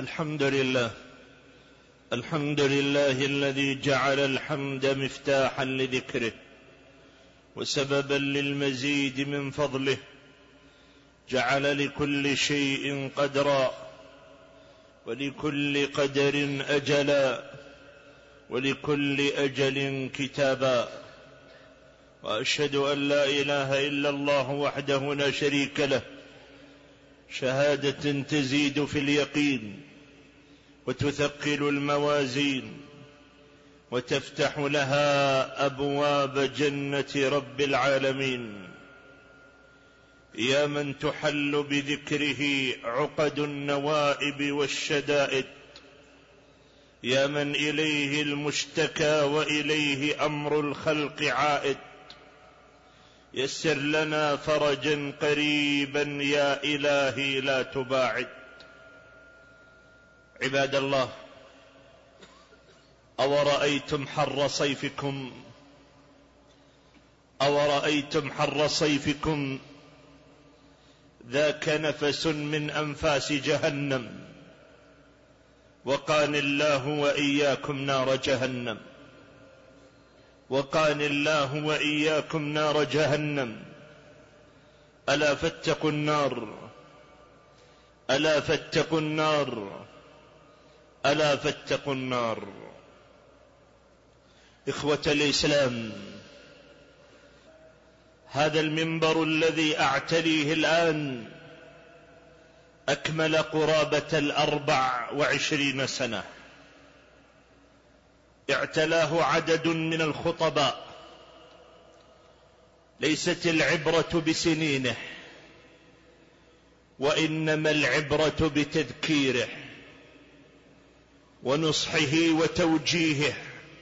الحمد لله الذي جعل الحمد مفتاحا لذكره وسببا للمزيد من فضله. جعل لكل شيء قدرا، ولكل قدر أجلا، ولكل أجل كتابا. وأشهد أن لا إله إلا الله وحده لا شريك له، شهادة تزيد في اليقين وتثقل الموازين وتفتح لها أبواب جنة رب العالمين. يا من تحل بذكره عقد النوائب والشدائد، يا من إليه المشتكى وإليه أمر الخلق عائد، يسر لنا فرجا قريبا يا إلهي لا تباعد. عباد الله، أورأيتم حر صيفكم ذاك نفس من أنفاس جهنم، وقاني الله وإياكم نار جهنم، وقاني الله وإياكم نار جهنم. ألا فاتقوا النار، ألا فاتقوا النار، ألا فاتقوا النار. إخوة الإسلام، هذا المنبر الذي أعتليه الآن أكمل قرابة 24 سنة. اعتلاه عدد من الخطباء. ليست العبرة بسنينه، وإنما العبرة بتذكيره ونصحه وتوجيهه.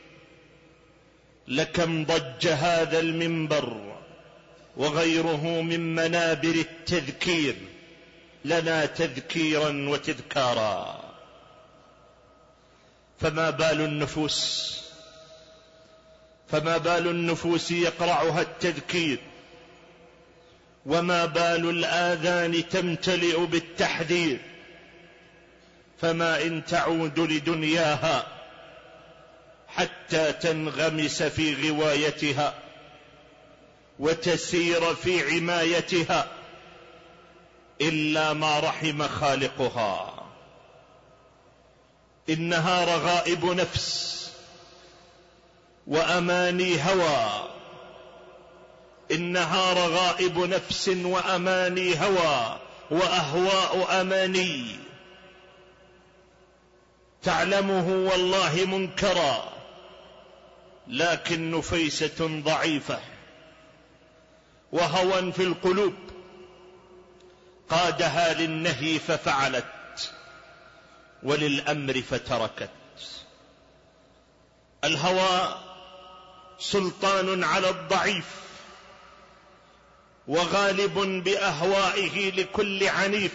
لكم ضج هذا المنبر وغيره من منابر التذكير لنا تذكيرا وتذكارا. فما بال النفوس يقرعها التذكير، وما بال الآذان تمتلئ بالتحذير. فما إن تعود لدنياها حتى تنغمس في غوايتها وتسير في عمايتها إلا ما رحم خالقها. إنها رغائب نفس وأماني هوى، إنها رغائب نفس وأماني هوى وأهواء أماني، تعلمه والله منكرا، لكن نفيسة ضعيفة وهوى في القلوب قادها للنهي ففعلت وللأمر فتركت. الهوى سلطان على الضعيف، وغالب بأهوائه لكل عنيف.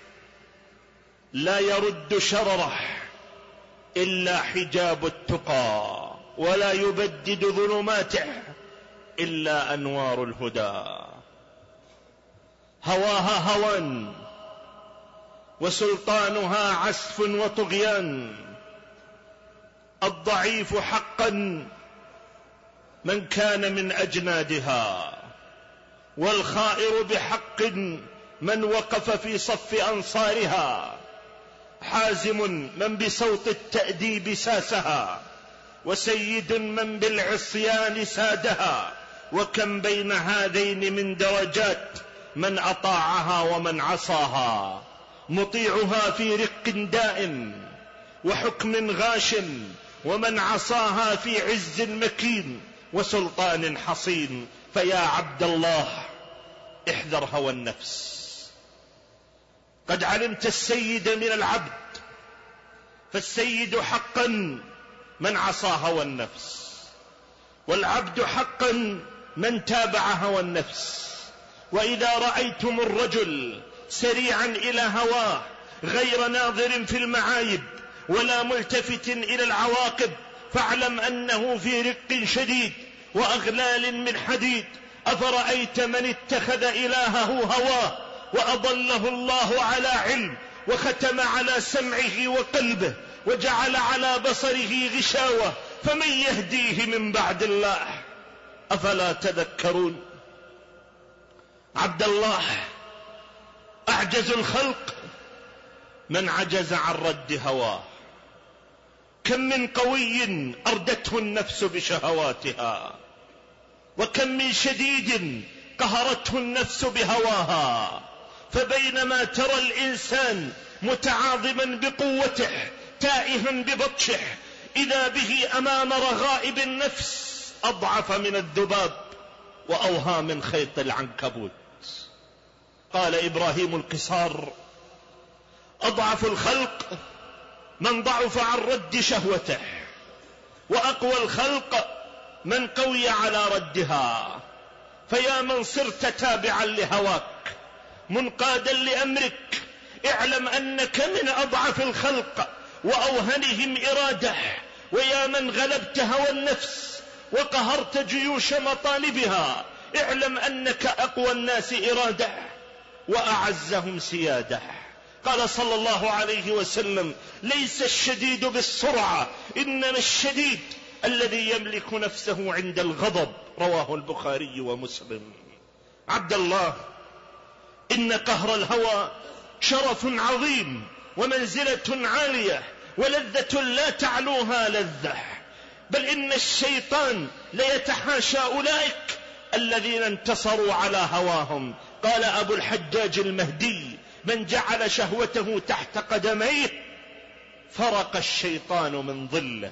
لا يرد شرره إلا حجاب التقى، ولا يبدد ظلماته إلا أنوار الهدى. هواها هوى وسلطانها عسف وطغيان. الضعيف حقا من كان من أجنادها، والخائر بحق من وقف في صف أنصارها. حازم من بصوت التأديب ساسها، وسيد من بالعصيان سادها. وكم بين هذين من درجات، من أطاعها ومن عصاها. مطيعها في رق دائم وحكم غاش، ومن عصاها في عز مكين وسلطان حصين. فيا عبد الله، احذر هوى النفس. قد علمت السيد من العبد، فالسيد حقا من عصى هوى النفس، والعبد حقا من تابع هوى النفس. وإذا رأيتم الرجل سريعا إلى هواه غير ناظر في المعايب ولا ملتفت إلى العواقب، فاعلم أنه في رق شديد وأغلال من حديد. أفرأيت من اتخذ إلهه هواه وأضله الله على علم وختم على سمعه وقلبه وجعل على بصره غشاوة، فمن يهديه من بعد الله؟ أفلا تذكرون؟ عبد الله، أعجز الخلق من عجز عن رد هواه. كم من قوي أردته النفس بشهواتها، وكم من شديد قهرته النفس بهواها. فبينما ترى الإنسان متعاظما بقوته تائها ببطشه، إذا به أمام رغائب النفس أضعف من الذباب وأوهى من خيط العنكبوت. قال إبراهيم القصار: أضعف الخلق من ضعف عن رد شهوته، وأقوى الخلق من قوي على ردها. فيا من صرت تابعا لهواك منقادا لأمرك، اعلم أنك من أضعف الخلق وأوهنهم إرادة. ويا من غلبت هوى النفس وقهرت جيوش مطالبها، اعلم أنك أقوى الناس إرادة وأعزهم سيادة. قال صلى الله عليه وسلم: ليس الشديد بالسرعة، إنما الشديد الذي يملك نفسه عند الغضب. رواه البخاري ومسلم. عبد الله، إن قهر الهوى شرف عظيم ومنزلة عالية ولذة لا تعلوها لذة، بل إن الشيطان ليتحاشى أولئك الذين انتصروا على هواهم. قال أبو الحجاج المهدي: من جعل شهوته تحت قدميه فرق الشيطان من ظله.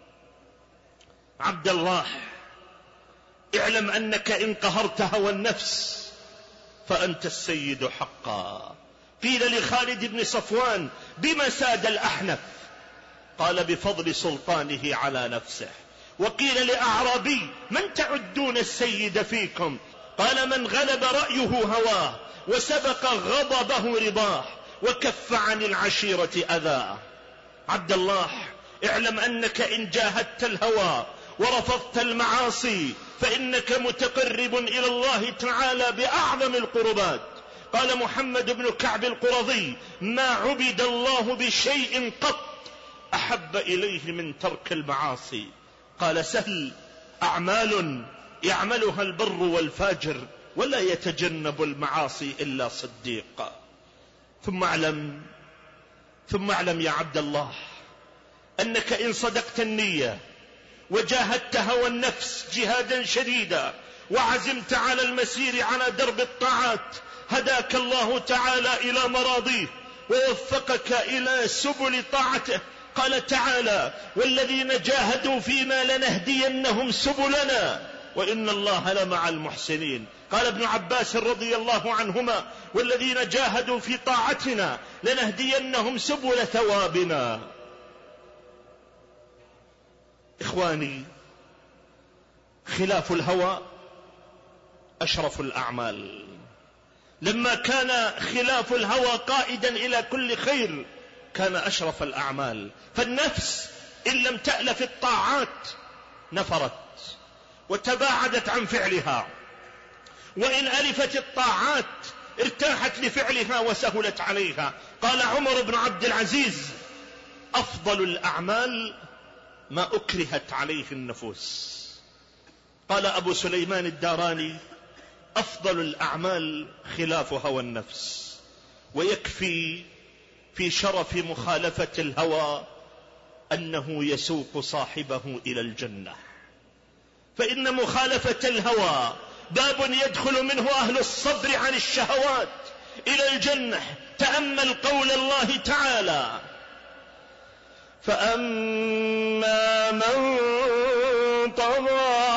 عبد الله، اعلم أنك إن قهرت هوى النفس فأنت السيد حقا. قيل لخالد بن صفوان: بما ساد الأحنف؟ قال: بفضل سلطانه على نفسه. وقيل لأعرابي: من تعدون السيد فيكم؟ قال: من غلب رأيه هواه وسبق غضبه رضاه وكف عن العشيرة أذاه. عبد الله، اعلم أنك إن جاهدت الهوى ورفضت المعاصي فإنك متقرب إلى الله تعالى بأعظم القربات. قال محمد بن كعب القرظي: ما عبد الله بشيء قط أحب إليه من ترك المعاصي. قال سهل: أعمال يعملها البر والفاجر ولا يتجنب المعاصي إلا صديق. ثم اعلم يا عبد الله أنك إن صدقت النية وجاهدت هوى النفس جهادا شديدا وعزمت على المسير على درب الطاعات، هداك الله تعالى إلى مراضيه ووفقك إلى سبل طاعته. قال تعالى: والذين جاهدوا فينا لنهدينهم سبلنا وإن الله لمع المحسنين. قال ابن عباس رضي الله عنهما: والذين جاهدوا في طاعتنا لنهدينهم سبل ثوابنا. إخواني، خلاف الهوى أشرف الأعمال. لما كان خلاف الهوى قائدا إلى كل خير كان أشرف الأعمال. فالنفس إن لم تألف الطاعات نفرت وتباعدت عن فعلها، وإن ألفت الطاعات ارتاحت لفعلها وسهلت عليها. قال عمر بن عبد العزيز: أفضل الأعمال ما أكرهت عليه النفوس. قال أبو سليمان الداراني: أفضل الأعمال خلاف هوى النفس. ويكفي في شرف مخالفة الهوى أنه يسوق صاحبه إلى الجنة. فإن مخالفة الهوى باب يدخل منه أهل الصبر عن الشهوات إلى الجنة. تأمل قول الله تعالى: فأما من طغى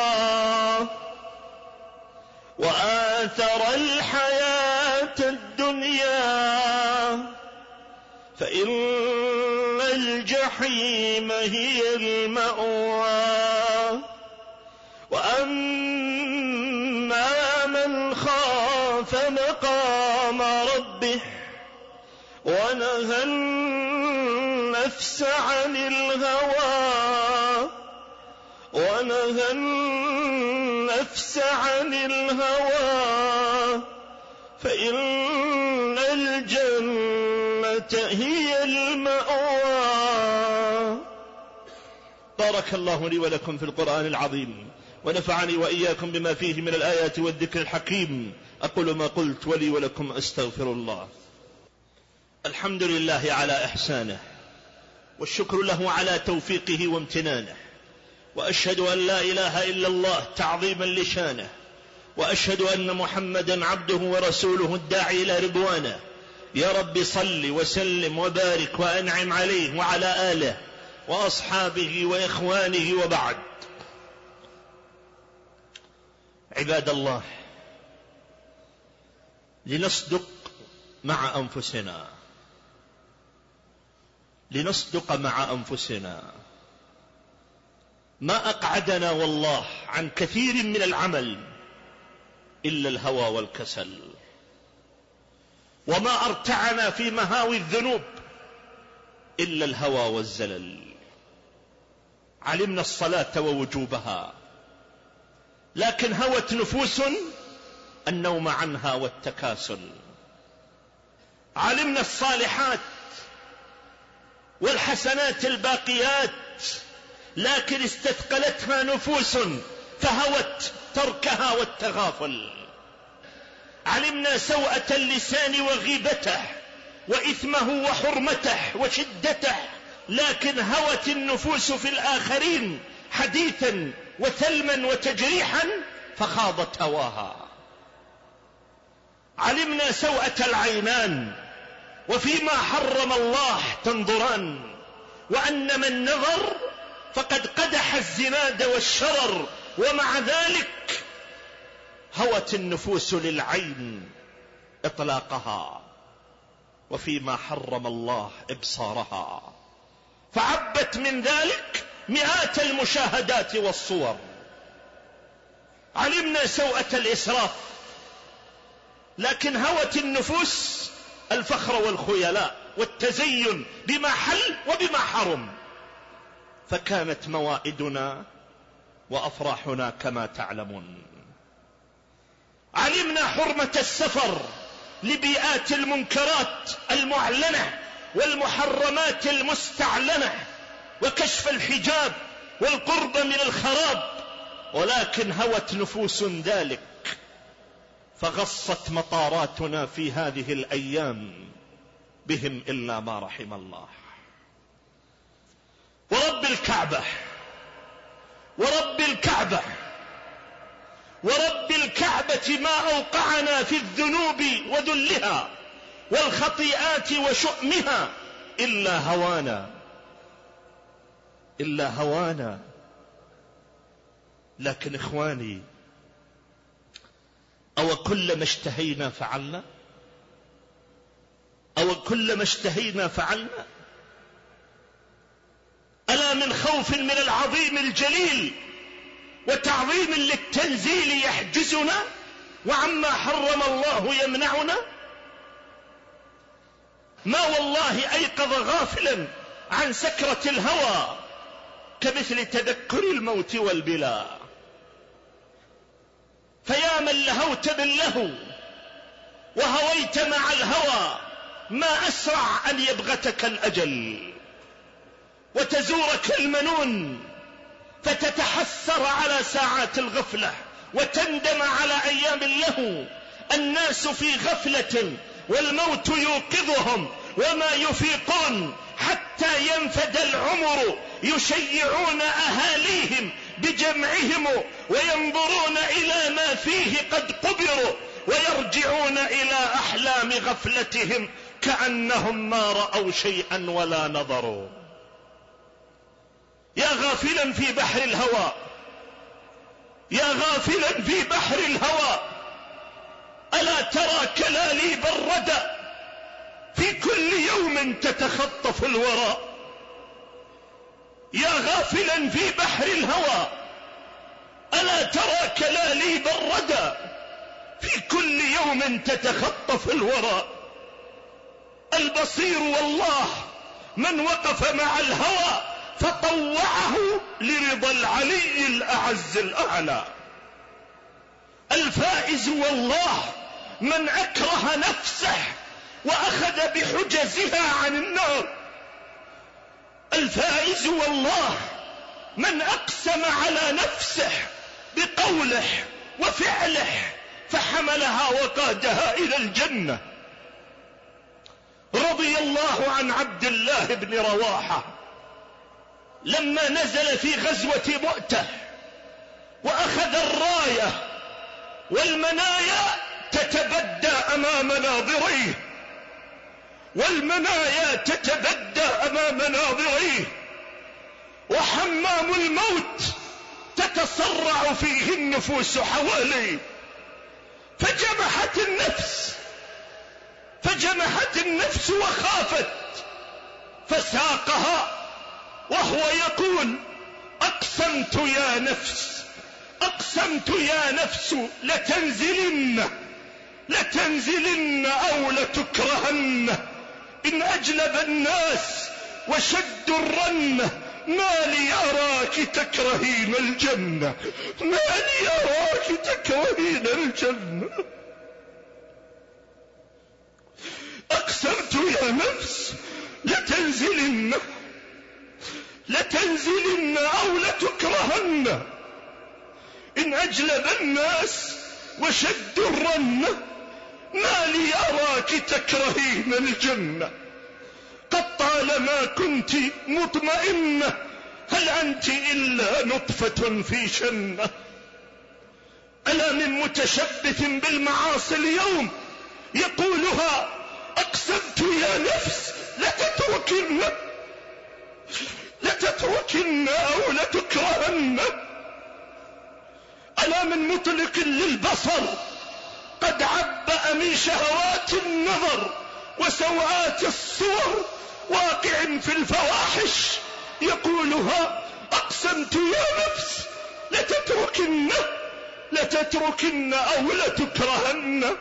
وآثر الحياة الدنيا فإن الجحيم هي المأوى. وأما من خاف مقام ربه ونهى النفس عن الهوى فإن الجنة هي المأوى. بارك الله لي ولكم في القرآن العظيم، ونفعني وإياكم بما فيه من الآيات والذكر الحكيم. أقول ما قلت، ولي ولكم أستغفر الله. الحمد لله على إحسانه، والشكر له على توفيقه وامتنانه، وأشهد أن لا إله إلا الله تعظيما لشانه، وأشهد أن محمدا عبده ورسوله الداعي إلى رضوانه. يا رب صل وسلم وبارك وأنعم عليه وعلى آله وأصحابه وإخوانه، وبعد. عباد الله، لنصدق مع أنفسنا، لنصدق مع أنفسنا. ما أقعدنا والله عن كثير من العمل إلا الهوى والكسل، وما أرتعنا في مهاوي الذنوب إلا الهوى والزلل. علمنا الصلاة ووجوبها، لكن هوت نفوس النوم عنها والتكاسل. علمنا الصالحات والحسنات الباقيات، لكن استثقلتها نفوس فهوت تركها والتغافل. علمنا سوءة اللسان وغيبته وإثمه وحرمته وشدته، لكن هوت النفوس في الآخرين حديثا وثلما وتجريحا فخاضت هواها. علمنا سوءة العينان وفيما حرم الله تنظران، وأن من نظر فقد قدح الزناد والشرر، ومع ذلك هوت النفوس للعين إطلاقها، وفيما حرم الله إبصارها، فعبت من ذلك مئات المشاهدات والصور. علمنا سوءة الإسراف، لكن هوت النفوس الفخر والخيلاء والتزين بما حل وبما حرم، فكانت موائدنا وأفراحنا كما تعلمون. علمنا حرمة السفر لبيئات المنكرات المعلنة والمحرمات المستعلنة، وكشف الحجاب والقرب من الخراب، ولكن هوت نفوس ذلك فغصت مطاراتنا في هذه الأيام بهم إلا ما رحم الله. ورب الكعبة، ورب الكعبة، ورب الكعبة ما أوقعنا في الذنوب وذلها والخطيئات وشؤمها إلا هوانا، إلا هوانا. لكن إخواني، أو كلما اشتهينا فعلنا، أو كلما اشتهينا فعلنا. ألا من خوف من العظيم الجليل وتعظيم للتنزيل يحجزنا، وعما حرم الله يمنعنا؟ ما والله أيقظ غافلا عن سكرة الهوى كمثل تذكر الموت والبلا. فيا من لهوت باللهو وهويت مع الهوى، ما أسرع أن يبغتك الأجل وتزورك المنون، فتتحسر على ساعات الغفلة وتندم على أيام اللهو. الناس في غفلة والموت يوقظهم وما يفيقون حتى ينفد العمر، يشيعون أهاليهم بجمعهم وينظرون إلى ما فيه قد قبروا، ويرجعون إلى أحلام غفلتهم كأنهم ما رأوا شيئا ولا نظروا. يا غافلا في بحر الهوى، يا غافلا في بحر الهوى، ألا ترى كلاليب الردى في كل يوم تتخطف الورى؟ يا غافلا في بحر الهوى، ألا ترى كلاليب الردى في كل يوم تتخطف الورى؟ البصير والله من وقف مع الهوى فطوعه لرضا العلي الأعز الأعلى. الفائز والله من أكره نفسه وأخذ بحجزها عن النار. الفائز والله من أقسم على نفسه بقوله وفعله فحملها وقادها إلى الجنة. رضي الله عن عبد الله بن رواحة لما نزل في غزوة مؤتة وأخذ الراية والمنايا تتبدى أمام ناظريه، والمنايا تتبدى أمام ناظريه، وحمام الموت تتصرع فيه النفوس حواليه. فجمحت النفس وخافت، فساقها وهو يقول: أقسمت يا نفس لتنزلن أو لتكرهن إن أجلب الناس وشد الرنة ما لي أراك تكرهين الجنة، ما لي أراك تكرهين الجنة. أقسمت يا نفس لتنزلن أو لتكرهن إن أجلب الناس وشد الرنة ما لي أراك تكرهين الجنة. قد طالما كنت مطمئنة هل أنت إلا نطفة في شنة. ألا من متشبث بالمعاصي اليوم يقولها: أقسمت يا نفس لتتركن أو لتكرهن. ألا من مطلق للبصر قد عبأ من شهوات النظر وسوءات الصور واقع في الفواحش يقولها: أقسمت يا نفس لتتركن أو لتكرهن.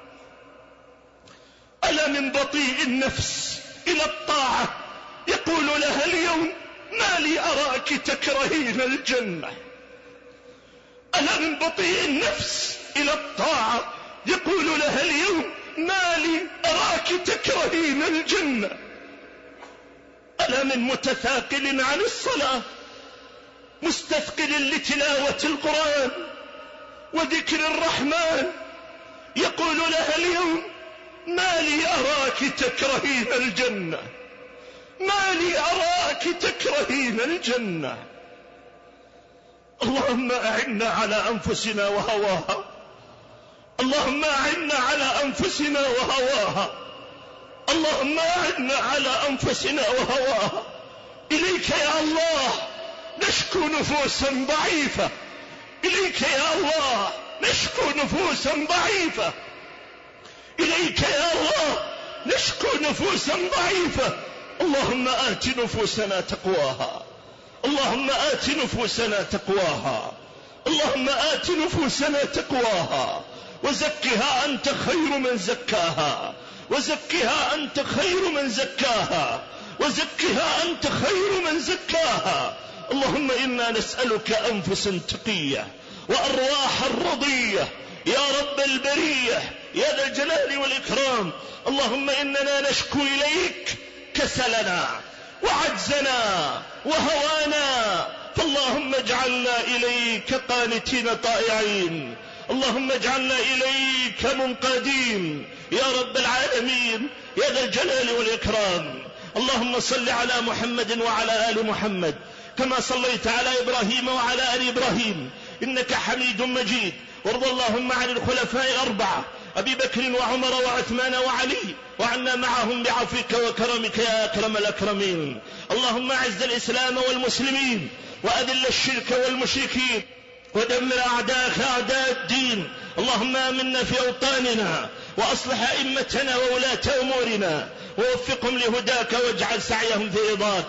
ألا من بطيء النفس إلى الطاعة يقول لها اليوم: ما لي أراك تكرهين الجنة. ألا من بطيء النفس إلى الطاعة يقول لها اليوم: ما لي أراك تكرهين الجنة. ألا من متثاقل عن الصلاة مستثقل لتلاوة القرآن وذكر الرحمن يقول لها اليوم: ما لي أراك تكرهين الجنة، ما لي أراك تكرهين الجنة. اللهم أعنا على أنفسنا وهواها، اللهم أعنا على أنفسنا وهواها، اللهم أعنا على أنفسنا وهواها. إليك يا الله نشكو نفوسا ضعيفة، إليك يا الله نشكو نفوسا ضعيفة، إليك يا الله نشكو نفوسا ضعيفة. اللهم آت نفوسنا تقواها، اللهم آت نفوسنا تقواها، اللهم آت نفوسنا تقواها وزكها أنت خير من زكاها، وزكها أنت خير من زكاها، وزكها أنت خير من زكاها. اللهم إنا نسألك أنفسا تقية وأرواحا رضية يا رب البرية يا ذا الجلال والإكرام. اللهم إننا نشكو إليك كسلنا وعجزنا وهوانا، فاللهم اجعلنا إليك قانتين طائعين، اللهم اجعلنا إليك منقادين يا رب العالمين يا ذا الجلال والإكرام. اللهم صل على محمد وعلى آل محمد كما صليت على إبراهيم وعلى آل إبراهيم إنك حميد مجيد. وارض اللهم عن الخلفاء الأربعة أبي بكر وعمر وعثمان وعلي وعنا معهم بعفوك وكرمك يا أكرم الأكرمين. اللهم أعز الإسلام والمسلمين وأذل الشرك والمشركين ودمر أعداءك أعداء الدين. اللهم آمنا في أوطاننا وأصلح أئمتنا وولاة أمورنا ووفقهم لهداك واجعل سعيهم في رضاك.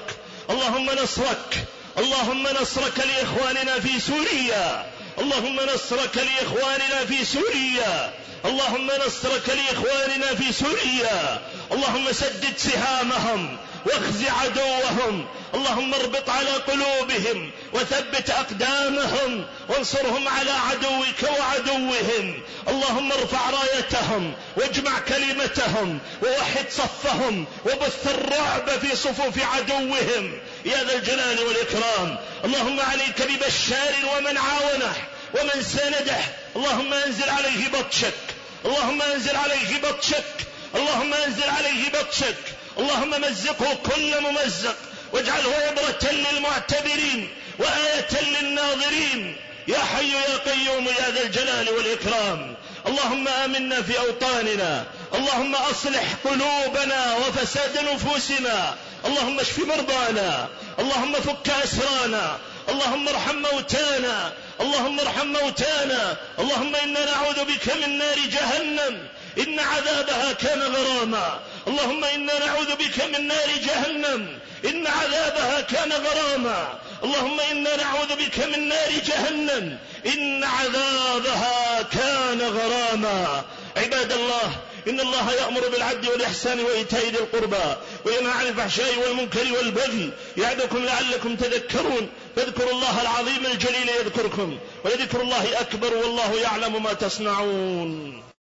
اللهم نصرك لإخواننا في سوريا، اللهم نصرك لإخواننا في سوريا، اللهم نصرك لإخواننا في سوريا. اللهم سدد سهامهم واخز عدوهم. اللهم اربط على قلوبهم وثبت أقدامهم وانصرهم على عدوك وعدوهم. اللهم ارفع رايتهم واجمع كلمتهم ووحد صفهم وبث الرعب في صفوف عدوهم يا ذا الجلال والإكرام. اللهم عليك ببشار ومن عاونه ومن سنده. اللهم انزل عليه بطشك، اللهم انزل عليه بطشك، اللهم انزل عليه بطشك. اللهم مزقه كل ممزق واجعله عبرة للمعتبرين وآية للناظرين يا حي يا قيوم يا ذا الجلال والإكرام. اللهم آمنا في أوطاننا، اللهم أصلح قلوبنا وفساد نفوسنا، اللهم اشف مرضانا، اللهم فك أسرانا، اللهم ارحم موتانا، اللهم ارحم موتانا. اللهم إنا نعوذ بك من نار جهنم إن عذابها كان غراما. اللهم إنا نعوذ بك من نار جهنم إن عذابها كان غراما. اللهم إنا نعوذ بك من نار جهنم إن عذابها كان غراما. عباد الله، إن الله يأمر بالعدل والإحسان وإيتاء ذي القربى وينهى عن الفحشاء والمنكر والبغي يعظكم لعلكم تذكرون. فاذكروا الله العظيم الجليل يذكركم ولذكر الله أكبر والله يعلم ما تصنعون.